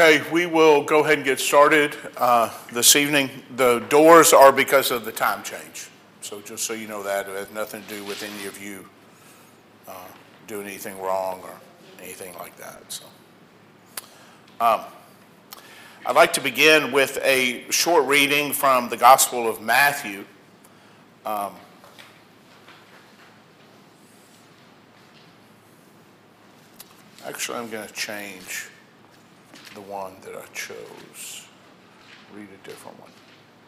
Okay, we will go ahead and get started this evening. The doors are because of the time change. So just so you know that, it has nothing to do with any of you doing anything wrong or anything like that. So, I'd like to begin with a short reading from the Gospel of Matthew. Actually, I'm going to change the one that I chose. Read a different one.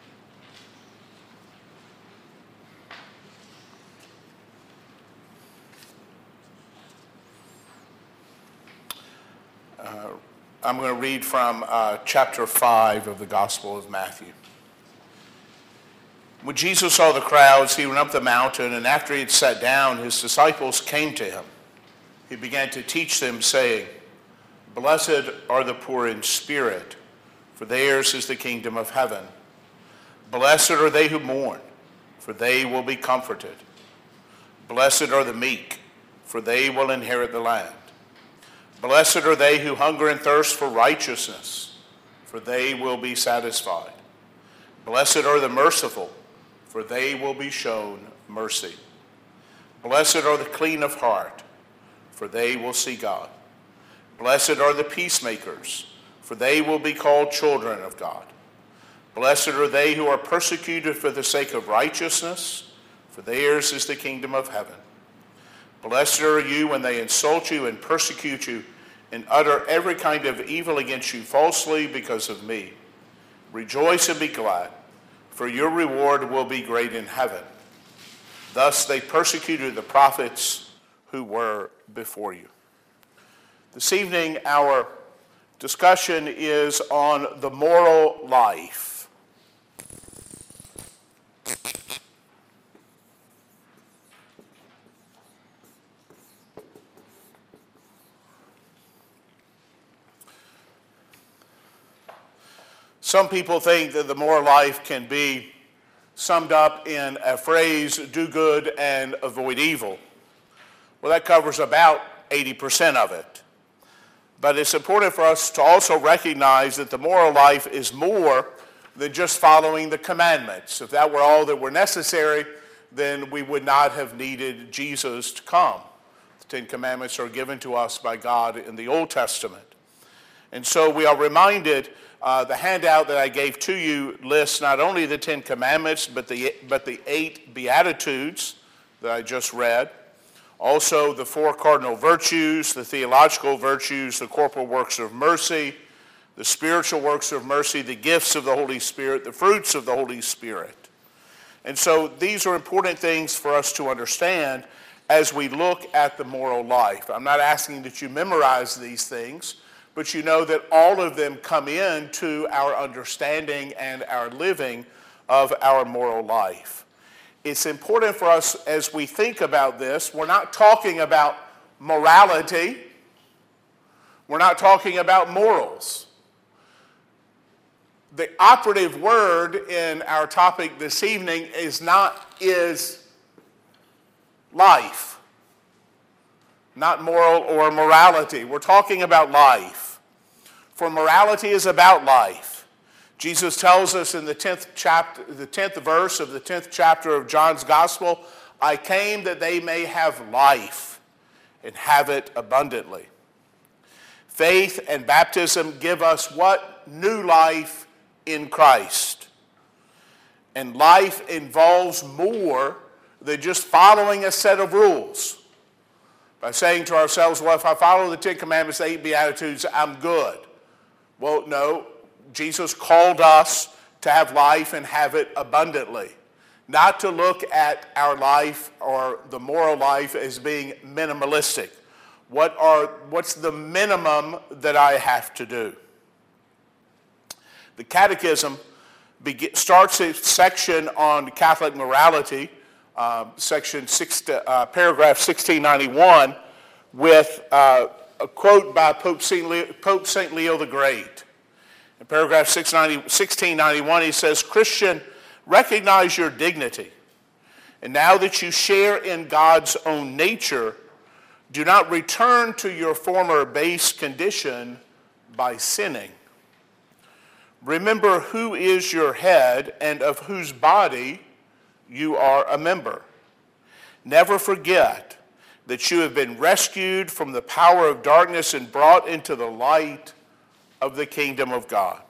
I'm going to read from chapter 5 of the Gospel of Matthew. When Jesus saw the crowds, he went up the mountain, and after he had sat down, his disciples came to him. He began to teach them, saying, "Blessed are the poor in spirit, for theirs is the kingdom of heaven. Blessed are they who mourn, for they will be comforted. Blessed are the meek, for they will inherit the land. Blessed are they who hunger and thirst for righteousness, for they will be satisfied. Blessed are the merciful, for they will be shown mercy. Blessed are the clean of heart, for they will see God. Blessed are the peacemakers, for they will be called children of God. Blessed are they who are persecuted for the sake of righteousness, for theirs is the kingdom of heaven. Blessed are you when they insult you and persecute you and utter every kind of evil against you falsely because of me. Rejoice and be glad, for your reward will be great in heaven. Thus they persecuted the prophets who were before you." This evening, our discussion is on the moral life. Some people think that the moral life can be summed up in a phrase, do good and avoid evil. Well, that covers about 80% of it. But it's important for us to also recognize that the moral life is more than just following the commandments. If that were all that were necessary, then we would not have needed Jesus to come. The Ten Commandments are given to us by God in the Old Testament. And so we are reminded, the handout that I gave to you lists not only the Ten Commandments, but the 8 Beatitudes that I just read. Also the 4 cardinal virtues, the theological virtues, the corporal works of mercy, the spiritual works of mercy, the gifts of the Holy Spirit, the fruits of the Holy Spirit. And so these are important things for us to understand as we look at the moral life. I'm not asking that you memorize these things, but you know that all of them come into our understanding and our living of our moral life. It's important for us as we think about this, we're not talking about morality. We're not talking about morals. The operative word in our topic this evening is life. Not moral or morality. We're talking about life. For morality is about life. Jesus tells us in the 10th verse of the 10th chapter of John's Gospel, "I came that they may have life and have it abundantly." Faith and baptism give us what? New life in Christ. And life involves more than just following a set of rules. By saying to ourselves, well, if I follow the 10 Commandments, the 8 Beatitudes, I'm good. Well, no. Jesus called us to have life and have it abundantly. Not to look at our life or the moral life as being minimalistic. What's the minimum that I have to do? The Catechism starts a section on Catholic morality, paragraph 1691, with a quote by Pope St. Leo the Great. In paragraph 1691, he says, "Christian, recognize your dignity, and now that you share in God's own nature, do not return to your former base condition by sinning." Remember who is your head and of whose body you are a member. Never forget that you have been rescued from the power of darkness and brought into the light of the kingdom of God.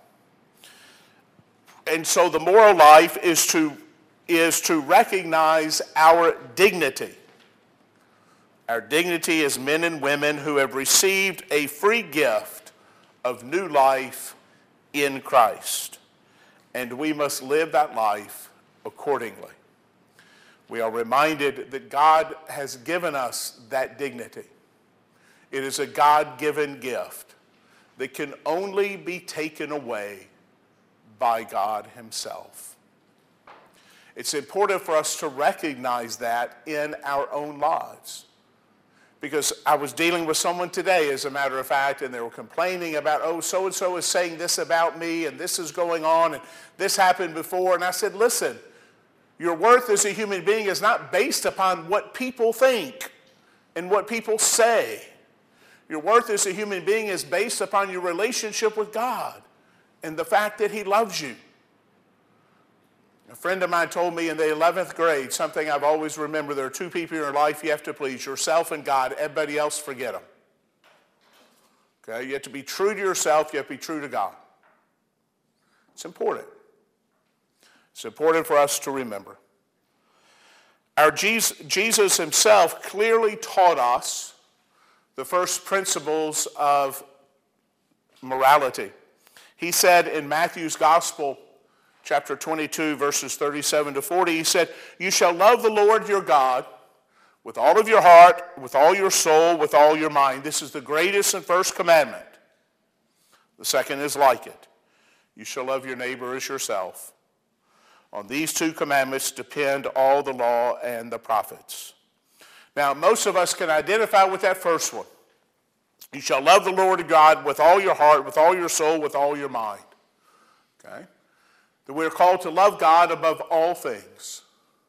And so the moral life is to recognize our dignity. Our dignity as men and women who have received a free gift of new life in Christ. And we must live that life accordingly. We are reminded that God has given us that dignity. It is a God-given gift that can only be taken away by God himself. It's important for us to recognize that in our own lives. Because I was dealing with someone today, as a matter of fact, and they were complaining about, oh, so-and-so is saying this about me, and this is going on, and this happened before. And I said, listen, your worth as a human being is not based upon what people think and what people say. Your worth as a human being is based upon your relationship with God and the fact that he loves you. A friend of mine told me in the 11th grade, something I've always remembered, there are two people in your life you have to please, yourself and God. Everybody else, forget them. Okay? You have to be true to yourself. You have to be true to God. It's important. It's important for us to remember. Our Jesus himself clearly taught us the first principles of morality. He said in Matthew's Gospel, chapter 22, verses 37 to 40, he said, you shall love the Lord your God with all of your heart, with all your soul, with all your mind. This is the greatest and first commandment. The second is like it. You shall love your neighbor as yourself. On these two commandments depend all the law and the prophets. Now, most of us can identify with that first one. You shall love the Lord God with all your heart, with all your soul, with all your mind. Okay? That we're called to love God above all things.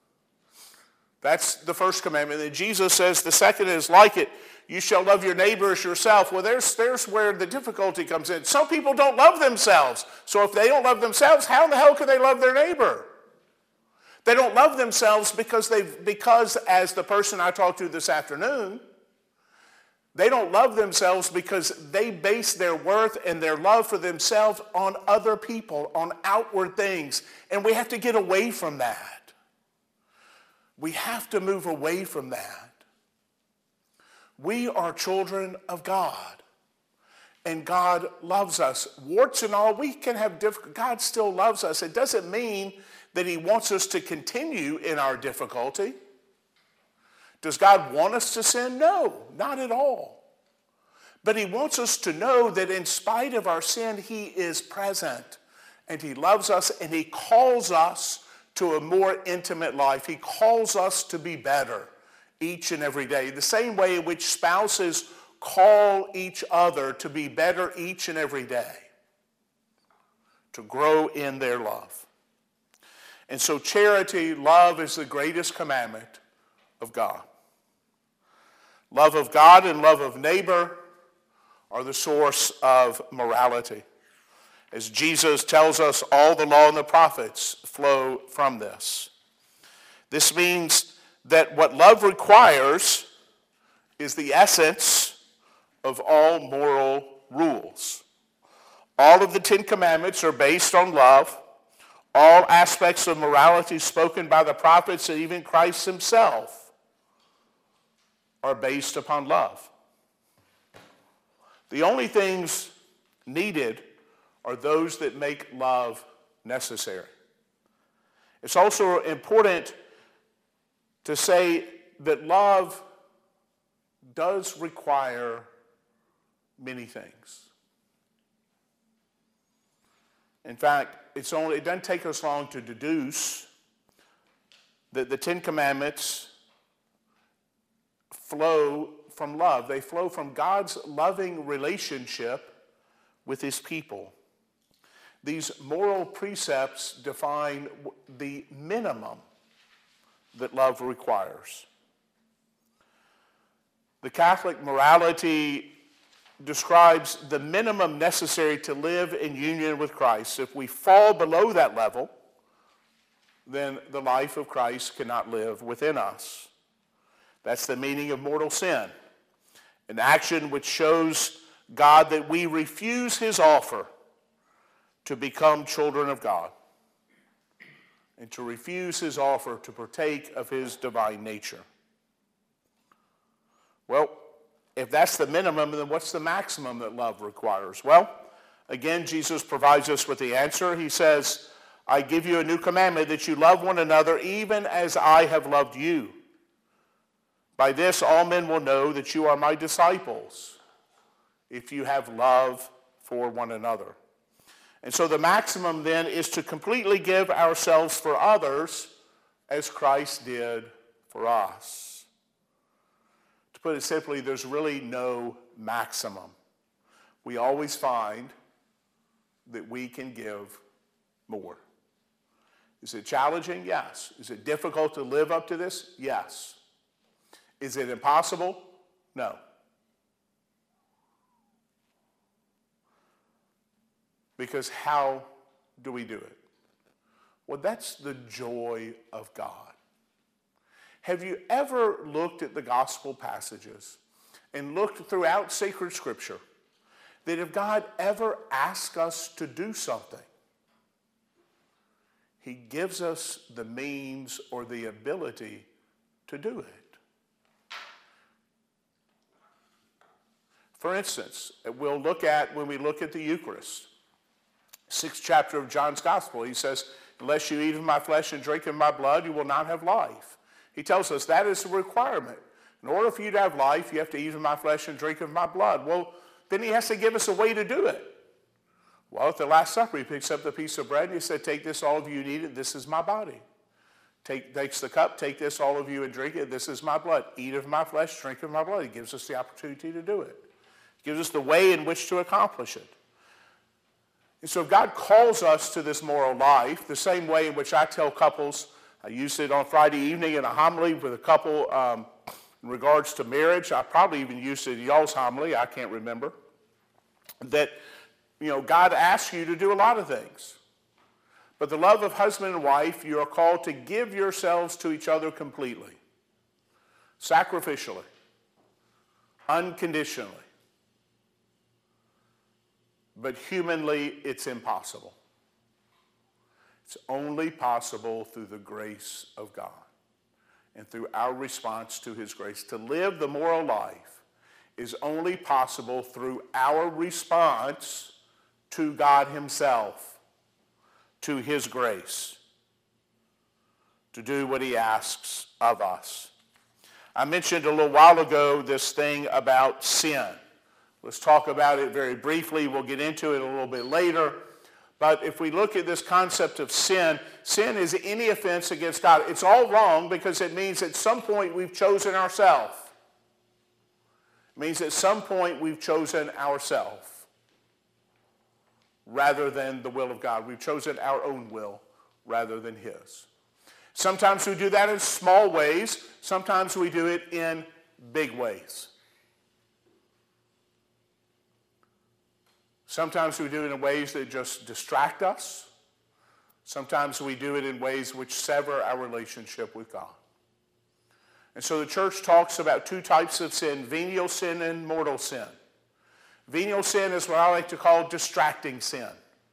That's the first commandment. And Jesus says the second is like it. You shall love your neighbor as yourself. Well, there's where the difficulty comes in. Some people don't love themselves. So if they don't love themselves, how in the hell can they love their neighbor? They don't love themselves because as the person I talked to this afternoon, they don't love themselves because they base their worth and their love for themselves on other people, on outward things. And we have to get away from that. We have to move away from that. We are children of God. And God loves us. Warts and all, we can have difficulty. God still loves us. It doesn't mean that he wants us to continue in our difficulty. Does God want us to sin? No, not at all. But he wants us to know that in spite of our sin, he is present. And he loves us and he calls us to a more intimate life. He calls us to be better each and every day. The same way in which spouses call each other to be better each and every day. To grow in their love. And so charity, love is the greatest commandment of God. Love of God and love of neighbor are the source of morality. As Jesus tells us, all the law and the prophets flow from this. This means that what love requires is the essence of all moral rules. All of the 10 commandments are based on love. All aspects of morality spoken by the prophets and even Christ himself are based upon love. The only things needed are those that make love necessary. It's also important to say that love does require many things. In fact, it doesn't take us long to deduce that the 10 Commandments flow from love. They flow from God's loving relationship with his people. These moral precepts define the minimum that love requires. The Catholic morality describes the minimum necessary to live in union with Christ. If we fall below that level, then the life of Christ cannot live within us. That's the meaning of mortal sin, an action which shows God that we refuse his offer to become children of God and to refuse his offer to partake of his divine nature. Well, if that's the minimum, then what's the maximum that love requires? Well, again, Jesus provides us with the answer. He says, I give you a new commandment, that you love one another even as I have loved you. By this, all men will know that you are my disciples, if you have love for one another. And so the maximum then is to completely give ourselves for others as Christ did for us. To put it simply, there's really no maximum. We always find that we can give more. Is it challenging? Yes. Is it difficult to live up to this? Yes. Is it impossible? No. Because how do we do it? Well, that's the joy of God. Have you ever looked at the gospel passages and looked throughout sacred scripture that if God ever asks us to do something, he gives us the means or the ability to do it? For instance, we'll look at, when we look at the Eucharist, 6th chapter of John's Gospel, he says, unless you eat of my flesh and drink of my blood, you will not have life. He tells us that is a requirement. In order for you to have life, you have to eat of my flesh and drink of my blood. Well, then he has to give us a way to do it. Well, at the Last Supper, he picks up the piece of bread and he said, take this, all of you, and eat it. This is my body. Takes the cup, take this, all of you, and drink it. This is my blood. Eat of my flesh, drink of my blood. He gives us the opportunity to do it. He gives us the way in which to accomplish it. And so if God calls us to this moral life, the same way in which I tell couples, I used it on Friday evening in a homily with a couple in regards to marriage. I probably even used it in y'all's homily. I can't remember. That, God asks you to do a lot of things. But the love of husband and wife, you are called to give yourselves to each other completely, sacrificially, unconditionally. But humanly, it's impossible. It's only possible through the grace of God and through our response to his grace. To live the moral life is only possible through our response to God himself, to his grace, to do what he asks of us. I mentioned a little while ago this thing about sin. Let's talk about it very briefly. We'll get into it a little bit later. But if we look at this concept of sin, sin is any offense against God. It's all wrong because it means at some point we've chosen ourselves. It means at some point we've chosen ourselves rather than the will of God. We've chosen our own will rather than his. Sometimes we do that in small ways. Sometimes we do it in big ways. Sometimes we do it in ways that just distract us. Sometimes we do it in ways which sever our relationship with God. And so the church talks about two types of sin, venial sin and mortal sin. Venial sin is what I like to call distracting sin.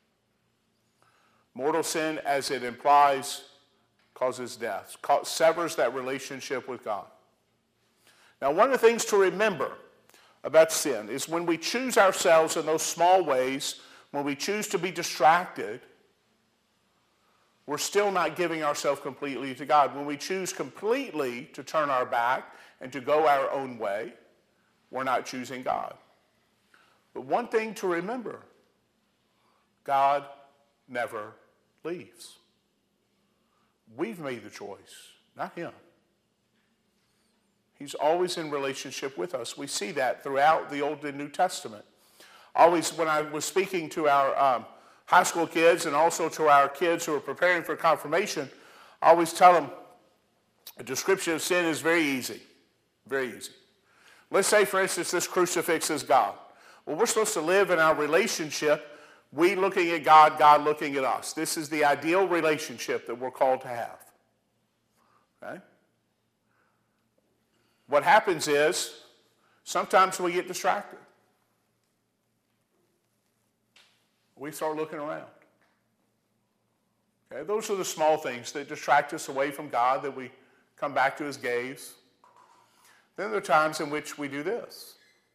Mortal sin, as it implies, causes death, severs that relationship with God. Now, one of the things to remember about sin is when we choose ourselves in those small ways, when we choose to be distracted, we're still not giving ourselves completely to God. When we choose completely to turn our back and to go our own way, we're not choosing God. But one thing to remember, God never leaves. We've made the choice, not him. He's always in relationship with us. We see that throughout the Old and New Testament. Always, when I was speaking to our high school kids and also to our kids who are preparing for confirmation, I always tell them a description of sin is very easy. Very easy. Let's say, for instance, this crucifix is God. Well, we're supposed to live in our relationship, we looking at God, God looking at us. This is the ideal relationship that we're called to have. Okay? What happens is, sometimes we get distracted. We start looking around. Okay? Those are the small things that distract us away from God, that we come back to his gaze. Then there are times in which we do this,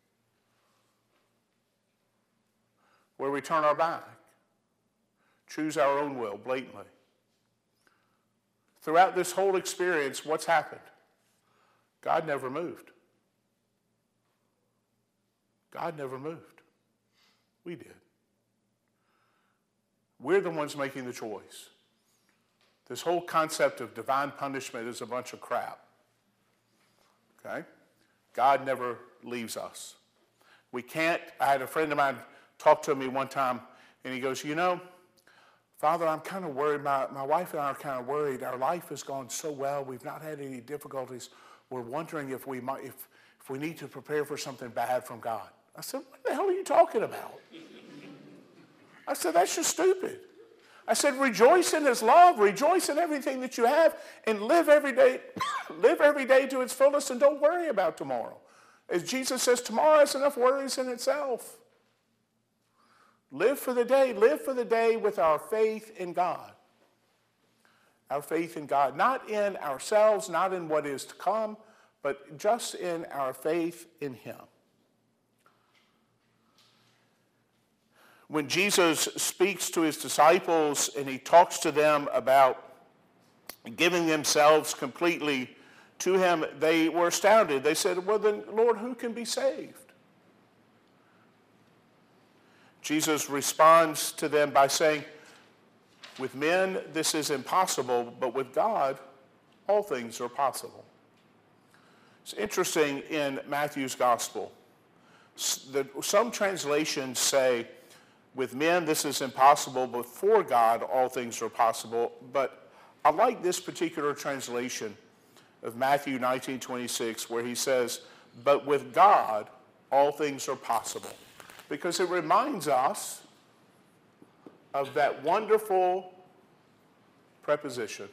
where we turn our back, choose our own will blatantly. Throughout this whole experience, what's happened? God never moved. God never moved. We did. We're the ones making the choice. This whole concept of divine punishment is a bunch of crap. Okay? God never leaves us. We can't. I had a friend of mine talk to me one time, and he goes, you know, Father, I'm kind of worried. My wife and I are kind of worried. Our life has gone so well. We've not had any difficulties. We're wondering if we need to prepare for something bad from God. I said, what the hell are you talking about? I said, that's just stupid. I said, rejoice in his love. Rejoice in everything that you have, and live every day to its fullest, and don't worry about tomorrow. As Jesus says, tomorrow has enough worries in itself. Live for the day with our faith in God. Our faith in God, not in ourselves, not in what is to come, but just in our faith in him. When Jesus speaks to his disciples and he talks to them about giving themselves completely to him, they were astounded. They said, well then, Lord, who can be saved? Jesus responds to them by saying, with men this is impossible, but with God all things are possible. It's interesting in Matthew's gospel. Some translations say, with men this is impossible, but for God all things are possible. But I like this particular translation of Matthew 19:26, where he says, but with God all things are possible. Because it reminds us of that wonderful preposition,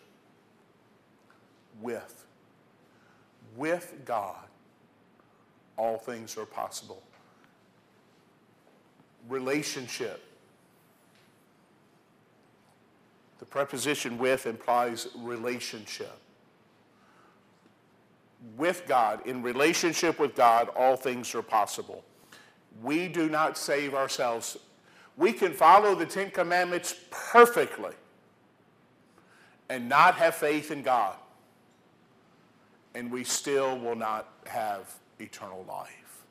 with. With God, all things are possible. Relationship. The preposition with implies relationship. With God, in relationship with God, all things are possible. We do not save ourselves. We can follow the Ten Commandments perfectly and not have faith in God, and we still will not have eternal life.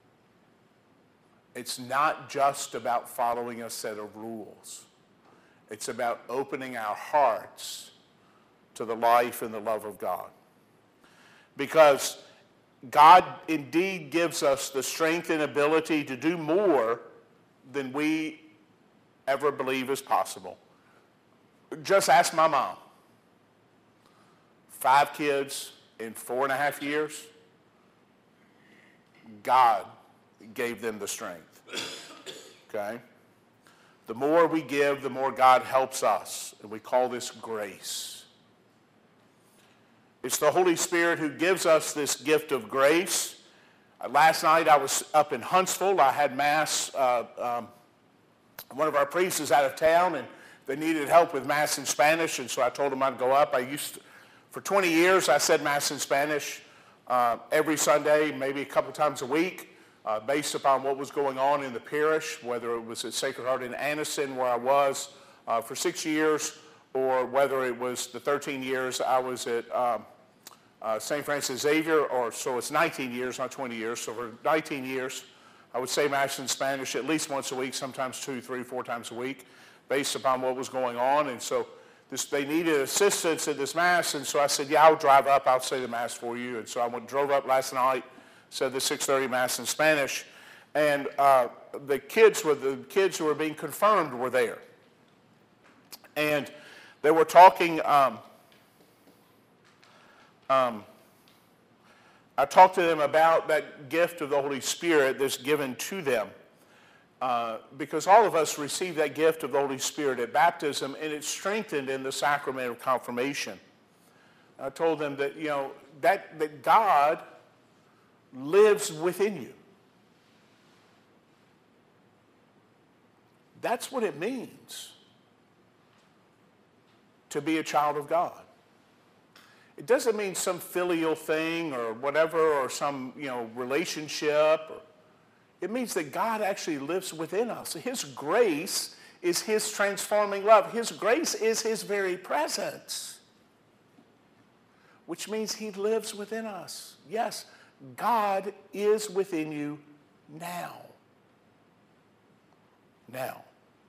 It's not just about following a set of rules. It's about opening our hearts to the life and the love of God. Because God indeed gives us the strength and ability to do more than we ever believe is possible. Just ask my mom. 5 kids in 4.5 years. God gave them the strength. Okay? The more we give, the more God helps us. And we call this grace. It's the Holy Spirit who gives us this gift of grace. Last night I was up in Huntsville. I had Mass. One of our priests is out of town, and they needed help with Mass in Spanish, and so I told them I'd go up. For 20 years, I said Mass in Spanish every Sunday, maybe a couple times a week, based upon what was going on in the parish, whether it was at Sacred Heart in Anniston, where I was for 6 years, or whether it was the 13 years I was at St. Francis Xavier, so it's 19 years, not 20 years. So for 19 years, I would say Mass in Spanish at least once a week, sometimes 2, 3, 4 times a week, based upon what was going on. And so they needed assistance at this Mass, and so I said, yeah, I'll drive up, I'll say the Mass for you. And so I drove up last night, said the 6:30 Mass in Spanish, and the kids who were being confirmed were there. And they were talking, I talked to them about that gift of the Holy Spirit that's given to them. because all of us receive that gift of the Holy Spirit at baptism, and it's strengthened in the sacrament of confirmation. I told them that, that God lives within you. That's what it means to be a child of God. It doesn't mean some filial thing or whatever, or some, relationship. It means that God actually lives within us. His grace is his transforming love. His grace is his very presence, which means he lives within us. Yes, God is within you now. Now.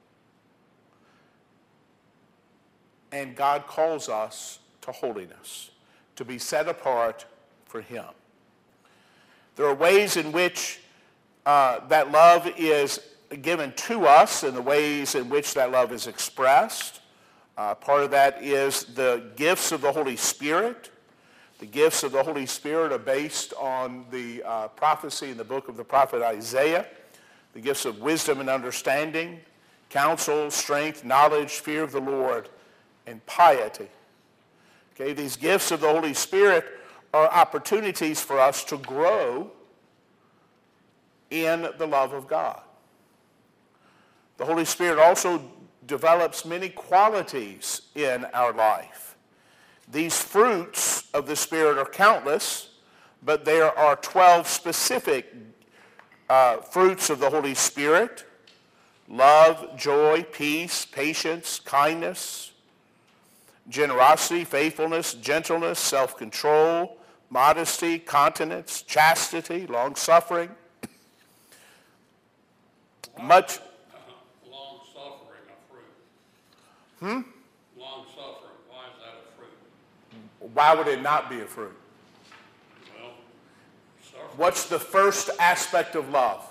And God calls us to holiness, to be set apart for him. There are ways in which that love is given to us and the ways in which that love is expressed. Part of that is the gifts of the Holy Spirit. The gifts of the Holy Spirit are based on the prophecy in the book of the prophet Isaiah. The gifts of wisdom and understanding, counsel, strength, knowledge, fear of the Lord, and piety. Okay, these gifts of the Holy Spirit are opportunities for us to grow in the love of God. The Holy Spirit also develops many qualities in our life. These fruits of the Spirit are countless, but there are 12 specific fruits of the Holy Spirit: love, joy, peace, patience, kindness, generosity, faithfulness, gentleness, self-control, modesty, continence, chastity, long-suffering. Much. Long-suffering, a fruit. Long-suffering, why is that a fruit? Why would it not be a fruit? Well, suffering. What's the first aspect of love?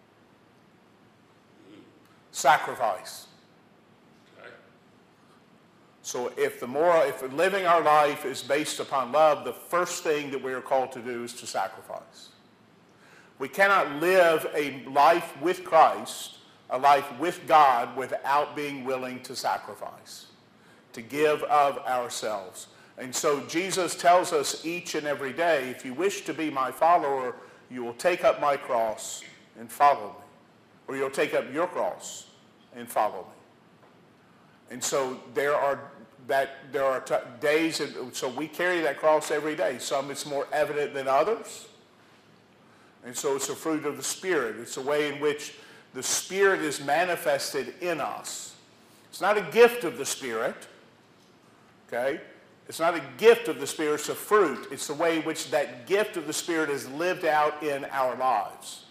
Sacrifice. Okay. So if living our life is based upon love, the first thing that we are called to do is to sacrifice. We cannot live a life with Christ, a life with God, without being willing to sacrifice, to give of ourselves. And so Jesus tells us each and every day, if you wish to be my follower, you will take up my cross and follow me. Or you'll take up your cross and follow me. And so there are days, and so we carry that cross every day. Some it's more evident than others. And so it's a fruit of the Spirit. It's a way in which the Spirit is manifested in us. It's not a gift of the Spirit, okay? It's not a gift of the Spirit, it's a fruit. It's the way in which that gift of the Spirit is lived out in our lives.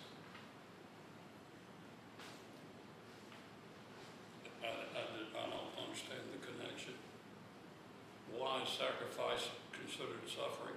I don't understand the connection. Why is sacrifice considered suffering?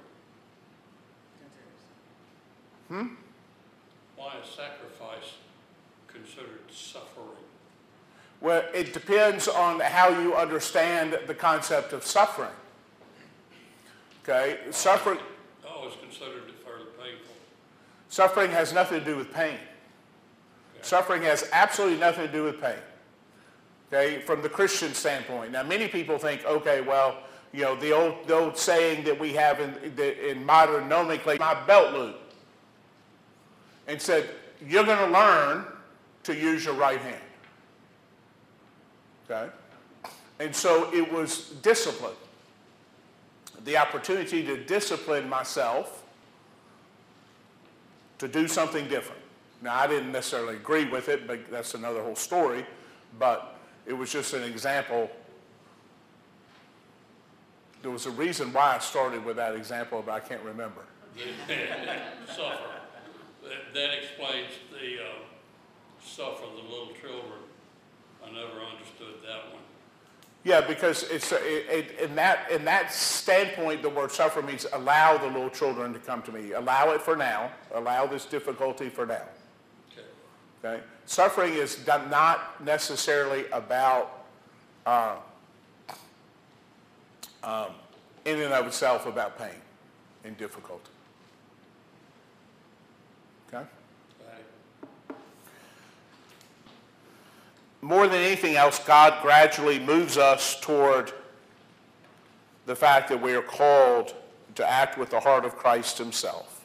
Why is sacrifice considered suffering? Well, it depends on how you understand the concept of suffering. Okay? Suffering. Oh, it's considered fairly painful. Suffering has nothing to do with pain. Okay. Suffering has absolutely nothing to do with pain. Okay? From the Christian standpoint. Now, many people think, okay, well, the old saying that we have in modern nomenclature, my belt loop, and said, you're going to learn to use your right hand. Okay? And so it was discipline. The opportunity to discipline myself to do something different. Now, I didn't necessarily agree with it, but that's another whole story. But it was just an example. There was a reason why I started with that example, but I can't remember. Suffer. That explains the suffer the little children. I never understood that one. Yeah, because in that standpoint, the word suffer means allow the little children to come to me. Allow it for now. Allow this difficulty for now. Okay? Suffering is not necessarily about, in and of itself, about pain and difficulty. Okay? more than anything else, God gradually moves us toward the fact that we are called to act with the heart of Christ himself.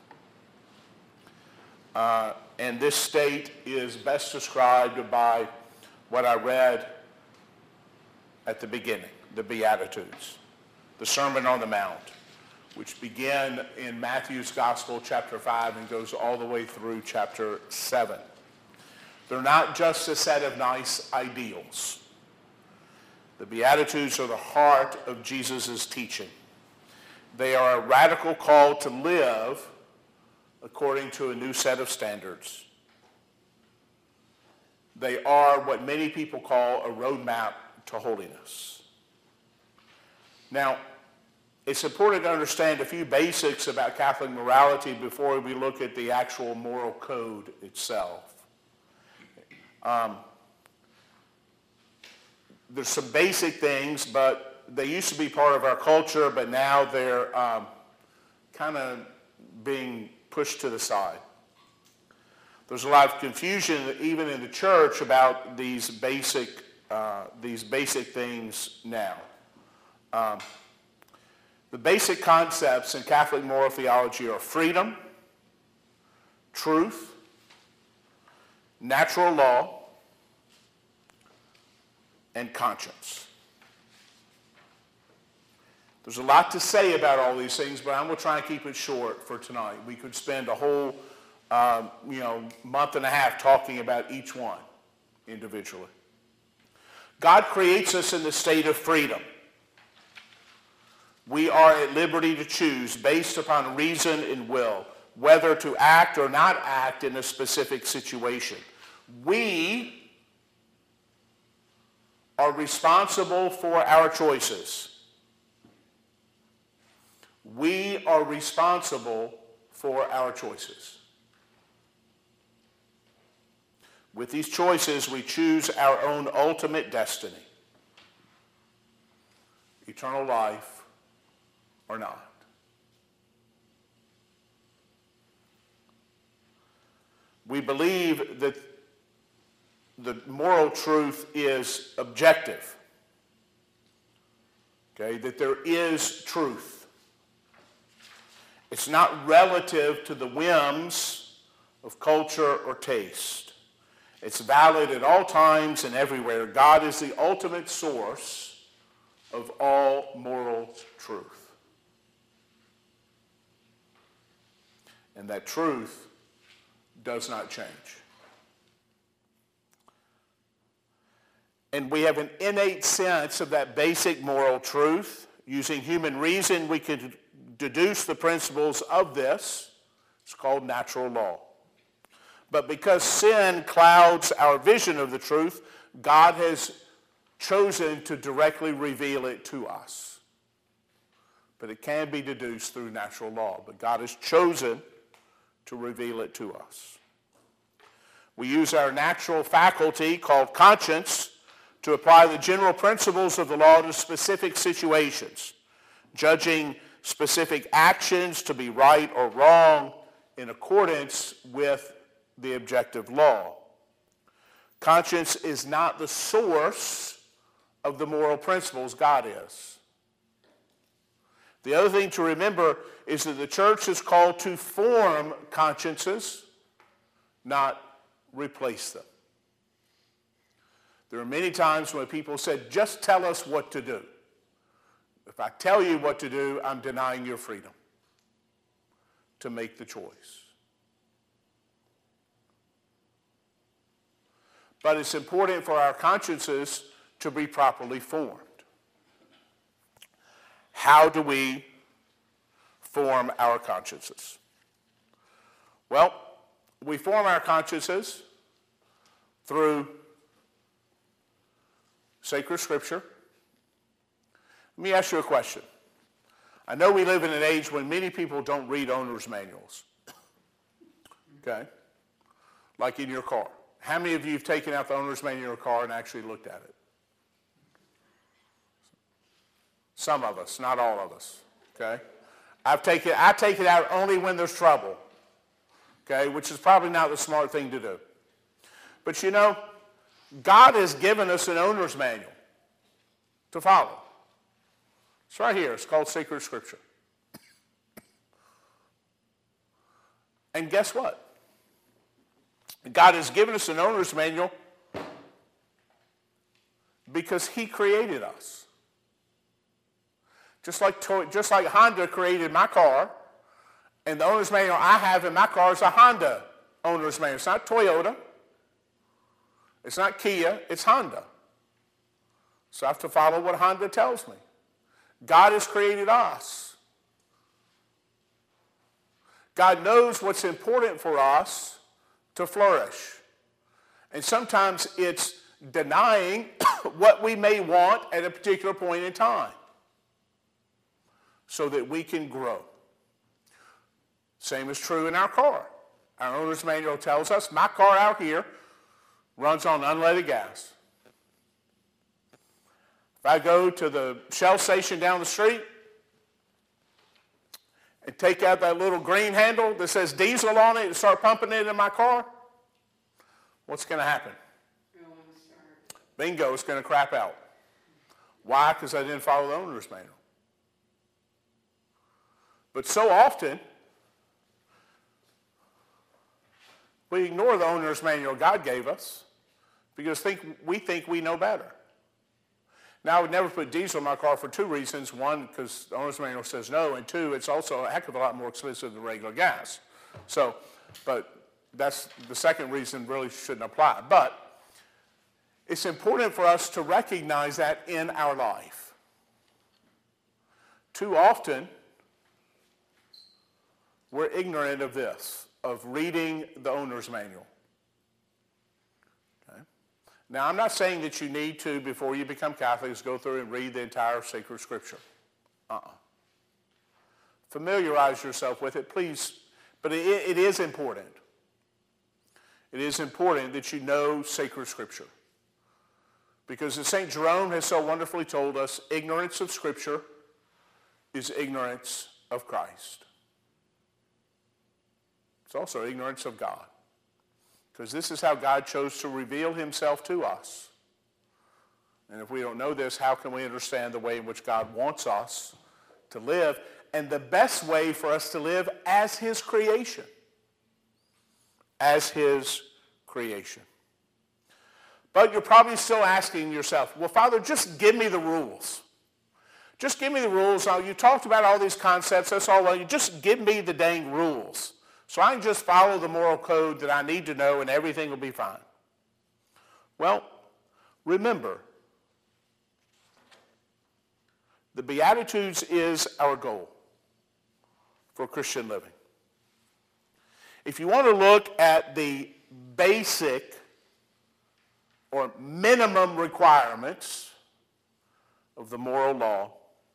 And this state is best described by what I read at the beginning, the Beatitudes, the Sermon on the Mount, which begin in Matthew's Gospel, chapter 5, and goes all the way through chapter 7. They're not just a set of nice ideals. The Beatitudes are the heart of Jesus' teaching. They are a radical call to live according to a new set of standards. They are what many people call a roadmap to holiness. Now, it's important to understand a few basics about Catholic morality before we look at the actual moral code itself. There's some basic things, but they used to be part of our culture, but now they're kind of being pushed to the side. There's a lot of confusion even in the church about these basic things now. The basic concepts in Catholic moral theology are freedom, truth, natural law, and conscience. There's a lot to say about all these things, but I'm going to try and keep it short for tonight. We could spend a whole month and a half talking about each one individually. God creates us in the state of freedom. We are at liberty to choose based upon reason and will, whether to act or not act in a specific situation. We are responsible for our choices. We are responsible for our choices. With these choices, we choose our own ultimate destiny, eternal life or not. We believe that the moral truth is objective, okay, that there is truth. It's not relative to the whims of culture or taste. It's valid at all times and everywhere. God is the ultimate source of all moral truth. And that truth does not change. And we have an innate sense of that basic moral truth. Using human reason, we can deduce the principles of this. It's called natural law. But because sin clouds our vision of the truth, God has chosen to directly reveal it to us. But it can be deduced through natural law. But God has chosen to reveal it to us. We use our natural faculty called conscience to apply the general principles of the law to specific situations, judging specific actions to be right or wrong in accordance with the objective law. Conscience is not the source of the moral principles. God is. The other thing to remember is that the church is called to form consciences, not replace them. There are many times when people said, just tell us what to do. If I tell you what to do, I'm denying your freedom to make the choice. But it's important for our consciences to be properly formed. How do we form our consciences? Well, we form our consciences through sacred scripture. Let me ask you a question. I know we live in an age when many people don't read owner's manuals. Okay? Like in your car. How many of you have taken out the owner's manual in your car and actually looked at it? Some of us, not all of us. Okay? I take it out only when there's trouble. Okay? Which is probably not the smart thing to do. But you know, God has given us an owner's manual to follow. It's right here. It's called Sacred Scripture. And guess what? God has given us an owner's manual because he created us. Just like Honda created my car, and the owner's manual I have in my car is a Honda owner's manual. It's not Toyota. It's not Kia. It's Honda. So I have to follow what Honda tells me. God has created us. God knows what's important for us to flourish. And sometimes it's denying what we may want at a particular point in time so that we can grow. Same is true in our car. Our owner's manual tells us my car out here runs on unleaded gas. If I go to the Shell station down the street and take out that little green handle that says diesel on it and start pumping it in my car, what's going to happen? Bingo, it's going to crap out. Why? Because I didn't follow the owner's manual. But so often, we ignore the owner's manual God gave us because we think we know better. Now, I would never put diesel in my car for two reasons. One, because the owner's manual says no, and two, it's also a heck of a lot more expensive than regular gas. So, but that's the second reason really shouldn't apply. But it's important for us to recognize that in our life. Too often, we're ignorant of this, of reading the owner's manual. Okay? Now, I'm not saying that you need to, before you become Catholics, go through and read the entire sacred scripture. Familiarize yourself with it, please. But it is important. It is important that you know sacred scripture. Because as St. Jerome has so wonderfully told us, ignorance of scripture is ignorance of Christ. It's also ignorance of God. Because this is how God chose to reveal himself to us. And if we don't know this, how can we understand the way in which God wants us to live and the best way for us to live as his creation? As his creation. But you're probably still asking yourself, well, Father, just give me the rules. Just give me the rules. Now, you talked about all these concepts. That's all well. You just give me the dang rules. So I can just follow the moral code that I need to know and everything will be fine. Well, remember, the Beatitudes is our goal for Christian living. If you want to look at the basic or minimum requirements of the moral law,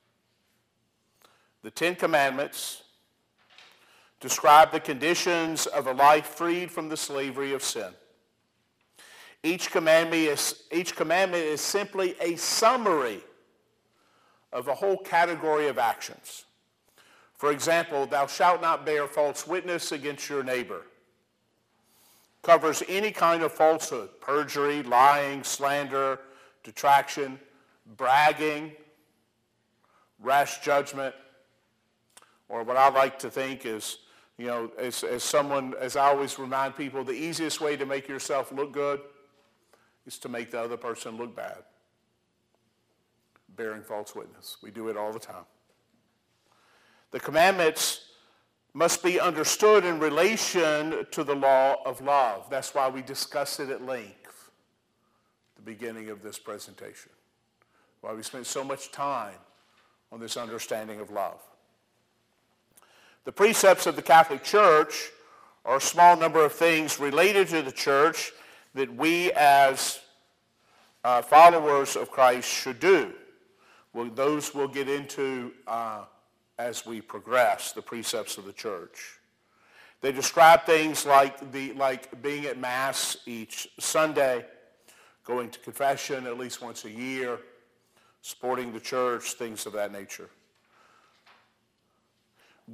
the Ten Commandments describe the conditions of a life freed from the slavery of sin. Each commandment is simply a summary of a whole category of actions. For example, thou shalt not bear false witness against your neighbor. Covers any kind of falsehood, perjury, lying, slander, detraction, bragging, rash judgment, or what I like to think is, as I always remind people, the easiest way to make yourself look good is to make the other person look bad. Bearing false witness. We do it all the time. The commandments must be understood in relation to the law of love. That's why we discussed it at length at the beginning of this presentation. Why we spent so much time on this understanding of love. The precepts of the Catholic Church are a small number of things related to the church that we as followers of Christ should do. Well, those we'll get into as we progress, the precepts of the church. They describe things like being at Mass each Sunday, going to confession at least once a year, supporting the church, things of that nature.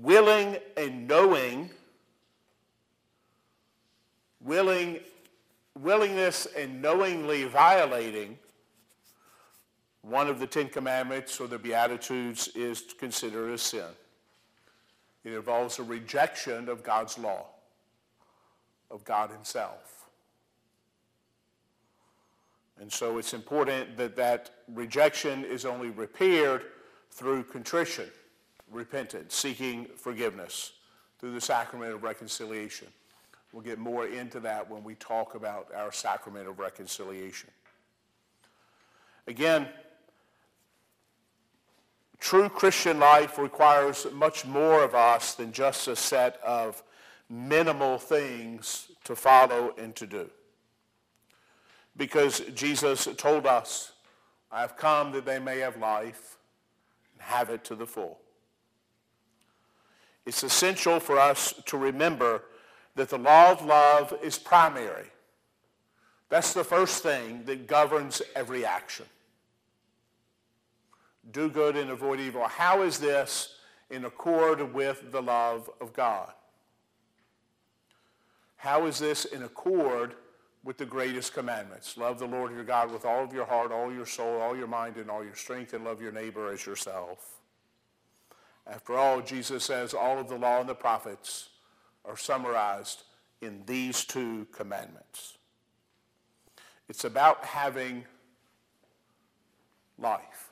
Willing willingness and knowingly violating one of the Ten Commandments or the Beatitudes is considered a sin. It involves a rejection of God's law, of God himself. And so it's important that that rejection is only repaired through contrition, repentance, seeking forgiveness, through the sacrament of reconciliation. We'll get more into that when we talk about our sacrament of reconciliation. Again, true Christian life requires much more of us than just a set of minimal things to follow and to do. Because Jesus told us, I have come that they may have life and have it to the full. It's essential for us to remember that the law of love is primary. That's the first thing that governs every action. Do good and avoid evil. How is this in accord with the love of God? How is this in accord with the greatest commandments? Love the Lord your God with all of your heart, all your soul, all your mind, and all your strength, and love your neighbor as yourself. After all, Jesus says all of the law and the prophets are summarized in these two commandments. It's about having life.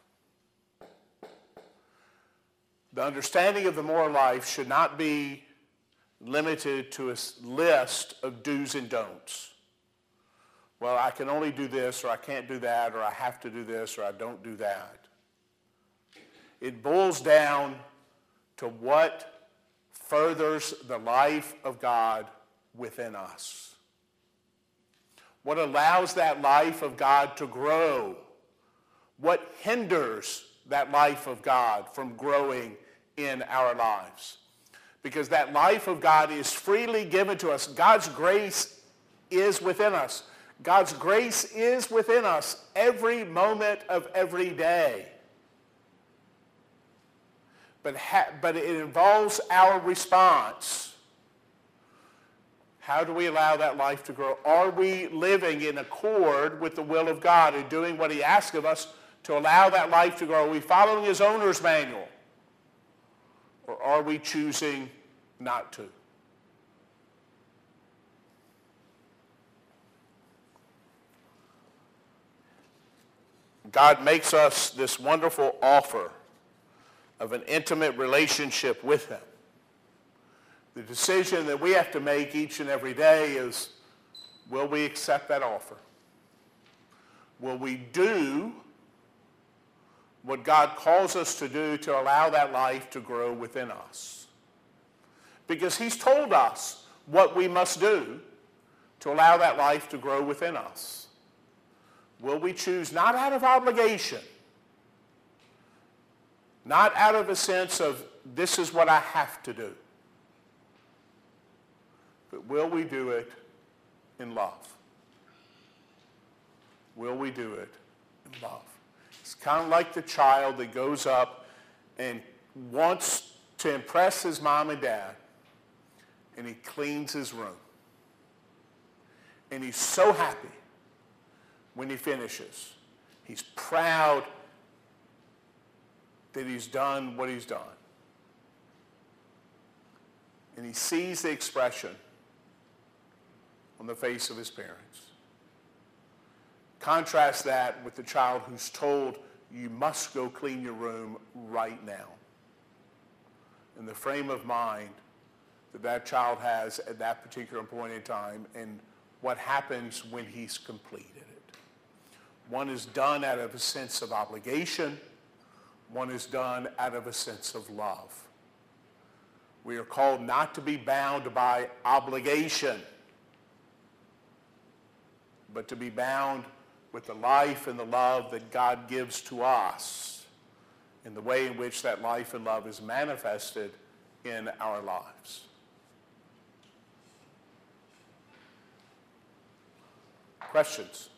The understanding of the moral life should not be limited to a list of do's and don'ts. Well, I can only do this, or I can't do that, or I have to do this, or I don't do that. It boils down to what furthers the life of God within us. What allows that life of God to grow? What hinders that life of God from growing in our lives? Because that life of God is freely given to us. God's grace is within us. God's grace is within us every moment of every day. But it involves our response. How do we allow that life to grow? Are we living in accord with the will of God and doing what he asks of us to allow that life to grow? Are we following his owner's manual? Or are we choosing not to? God makes us this wonderful offer of an intimate relationship with him. The decision that we have to make each and every day is, will we accept that offer? Will we do what God calls us to do to allow that life to grow within us? Because he's told us what we must do to allow that life to grow within us. Will we choose not out of obligation, not out of a sense of this is what I have to do, but will we do it in love? Will we do it in love? It's kind of like the child that goes up and wants to impress his mom and dad, and he cleans his room. And he's so happy when he finishes. He's proud that he's done what he's done. And he sees the expression on the face of his parents. Contrast that with the child who's told, you must go clean your room right now. And the frame of mind that that child has at that particular point in time, and what happens when he's completed it. One is done out of a sense of obligation. One is done out of a sense of love. We are called not to be bound by obligation, but to be bound with the life and the love that God gives to us, in the way in which that life and love is manifested in our lives. Questions?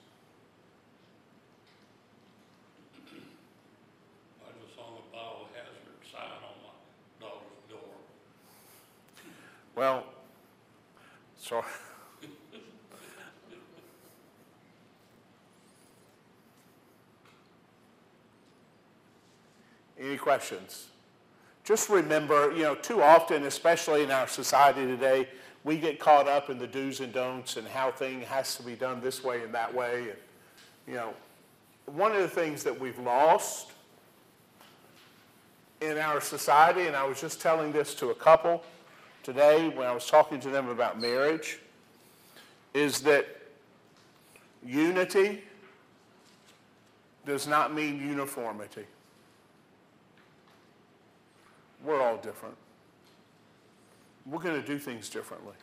I just saw the biohazard sign on my daughter's door. Well, sorry. Any questions? Just remember, too often, especially in our society today, we get caught up in the do's and don'ts and how thing has to be done this way and that way. And, one of the things that we've lost in our society, and I was just telling this to a couple today when I was talking to them about marriage, is that unity does not mean uniformity. We're all different. We're going to do things differently.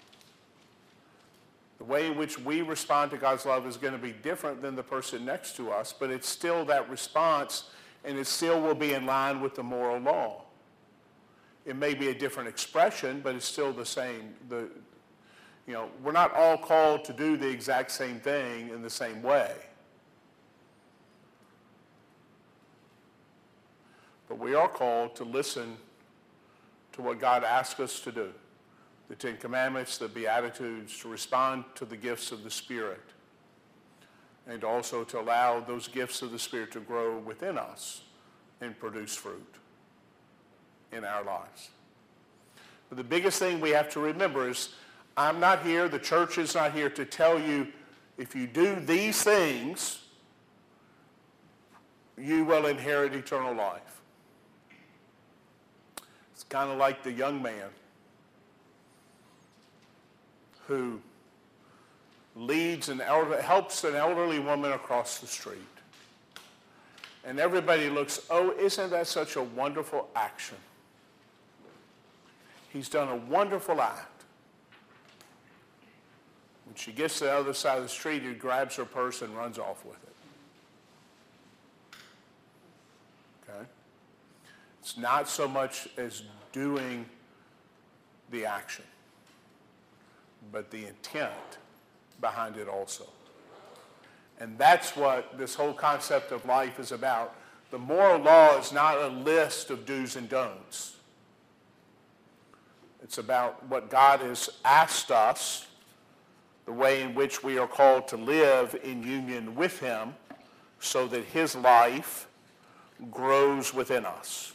The way in which we respond to God's love is going to be different than the person next to us, but it's still that response, and it still will be in line with the moral law. It may be a different expression, but it's still the same. We're not all called to do the exact same thing in the same way. But we are called to listen to what God asks us to do. The Ten Commandments, the Beatitudes, to respond to the gifts of the Spirit, and also to allow those gifts of the Spirit to grow within us and produce fruit in our lives. But the biggest thing we have to remember is I'm not here, the church is not here to tell you if you do these things, you will inherit eternal life. It's kind of like the young man who helps an elderly woman across the street. And everybody looks, oh, isn't that such a wonderful action? He's done a wonderful act. When she gets to the other side of the street, he grabs her purse and runs off with it. Okay? It's not so much as doing the action, but the intent behind it also. And that's what this whole concept of life is about. The moral law is not a list of do's and don'ts. It's about what God has asked us, the way in which we are called to live in union with him so that his life grows within us.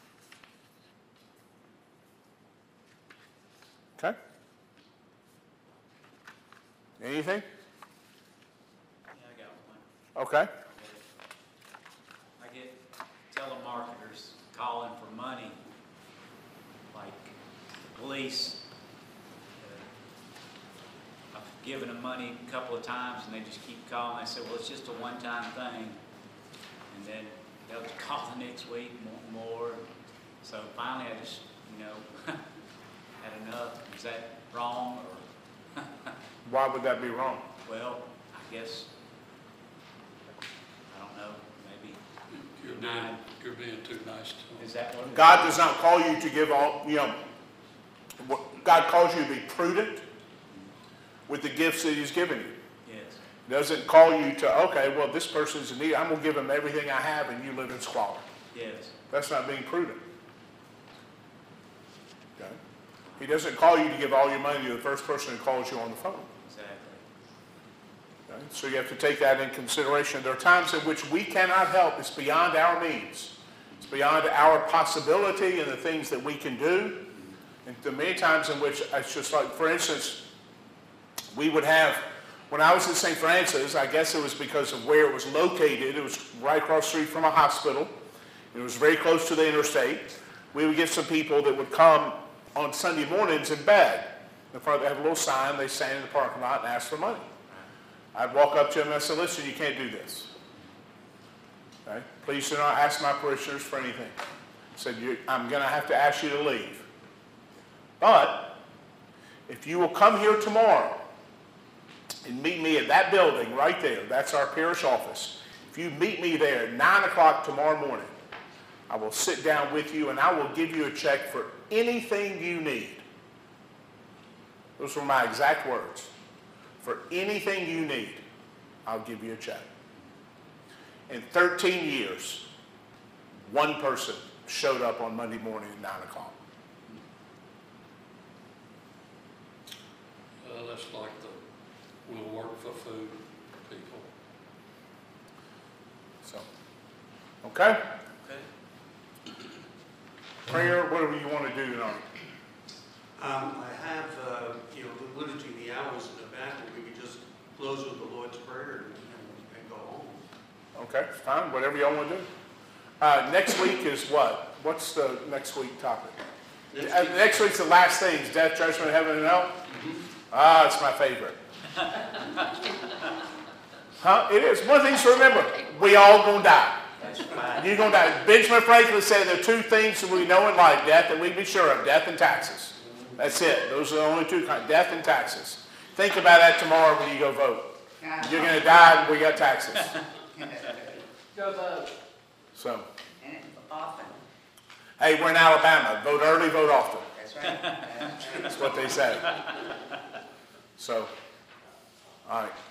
Okay? Anything? Yeah, I got one. Okay. I get telemarketers calling for money, like the police. I've given them money a couple of times and they just keep calling. I said, well, it's just a one-time thing. And then they'll call the next week, more. So finally I just, had enough. Is that wrong or? Why would that be wrong? Well, I guess, I don't know, maybe. You're being too nice to them. Is that what? God does not call you to give all, God calls you to be prudent with the gifts that he's given you. Yes. He doesn't call you to, okay, well, this person's in need. I'm going to give him everything I have and you live in squalor. Yes. That's not being prudent. Okay? He doesn't call you to give all your money to the first person who calls you on the phone. Exactly. Okay? So you have to take that in consideration. There are times in which we cannot help. It's beyond our means. It's beyond our possibility and the things that we can do. And the many times in which it's just like, for instance, we would have, when I was at St. Francis, I guess it was because of where it was located. It was right across the street from a hospital. It was very close to the interstate. We would get some people that would come on Sunday mornings in bed. In front, they have a little sign. They stand in the parking lot and ask for money. I'd walk up to them and I said, listen, you can't do this. Okay? Please do not ask my parishioners for anything. I said, I'm going to have to ask you to leave. But if you will come here tomorrow and meet me at that building right there, that's our parish office. If you meet me there at 9 o'clock tomorrow morning, I will sit down with you and I will give you a check for anything you need. Those were my exact words. For anything you need, I'll give you a check. In 13 years, one person showed up on Monday morning at 9 o'clock. That's like the we'll work for food people. So, okay? Okay. prayer, whatever you want to do tonight. I have, alluded to the hours in the back, but we could just close with the Lord's Prayer and go home. Okay, fine, whatever y'all want to do. Next week is what? What's the next week topic? Next week's the last things, death, judgment, heaven, and hell? Ah, it's my favorite. Huh? It is. One thing to remember, we all gonna die. That's right. You're gonna die. Benjamin Franklin said there are two things that we know in life, death that we be sure of, death and taxes. That's it. Those are the only two kinds, death and taxes. Think about that tomorrow when you go vote. You're gonna die and we got taxes. Go vote. So, And often. hey, we're in Alabama. Vote early, vote often. That's right. That's right. That's what they say. So, all right.